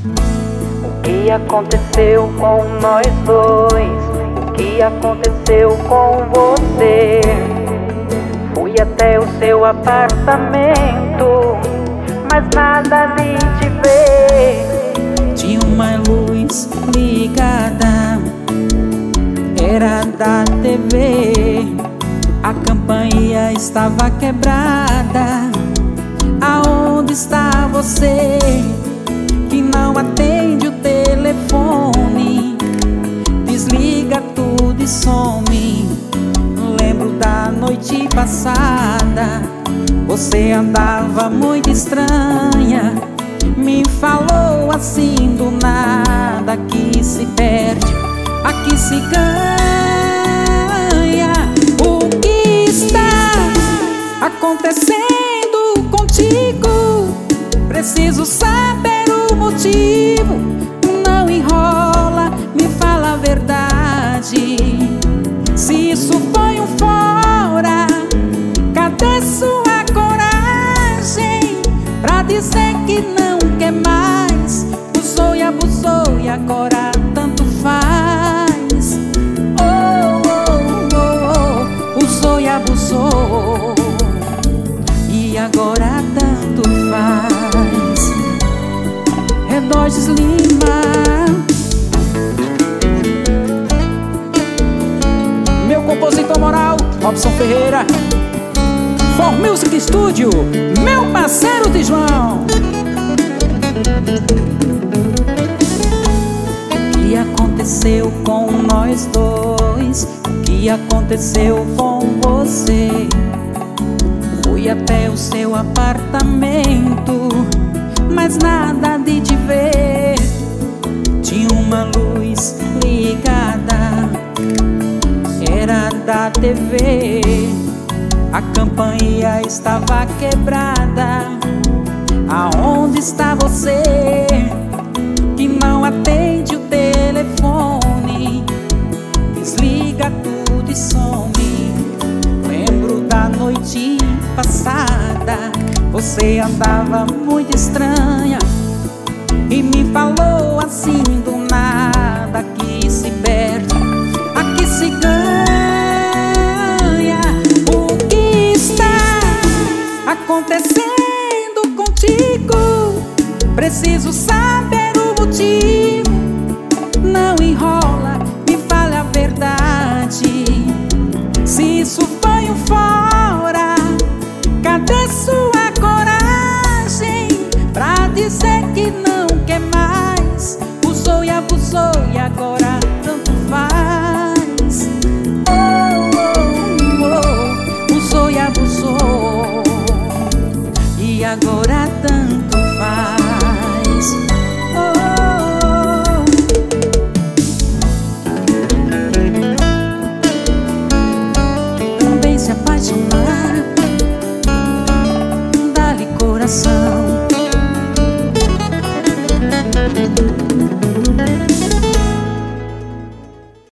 O que aconteceu com nós dois? O que aconteceu com você? Fui até o seu apartamento, mas nada vi te ver. Tinha uma luz ligada, era da TV. A campainha estava quebrada. Aonde está você, que não atende o telefone? Desliga tudo e some. Lembro da noite passada, você andava muito estranha. Me falou assim do nada: aqui se perde, aqui se ganha. O que está acontecendo contigo? Preciso saber o motivo. Não enrola, me fala a verdade. Se isso foi um fora, cadê sua coragem pra dizer que não quer mais? Usou e abusou e agora tanto faz. Oh, oh, oh, oh. Usou e abusou e agora tanto faz. Redóides Lima, meu compositor moral, Robson Ferreira. For Music Studio, meu parceiro de João. O que aconteceu com nós dois? O que aconteceu com você? Fui até o seu apartamento, mas nada de te ver. Tinha uma luz ligada, era da TV. A campainha estava quebrada. Aonde está você, que não atende o telefone? Desliga tudo e some. Lembro da noite passada, você andava muito estranha e me falou assim do nada: aqui se perde, aqui se ganha. O que está acontecendo contigo? Preciso saber o motivo. Não enrola, me fale a verdade. Se isso foi um fora, cadê sua coragem pra dizer que não quer mais? Usou e abusou e agora tanto faz. Oh, oh, oh. Usou e abusou e agora tanto faz. Oh, oh. Também se apaixonar, dá-lhe coração.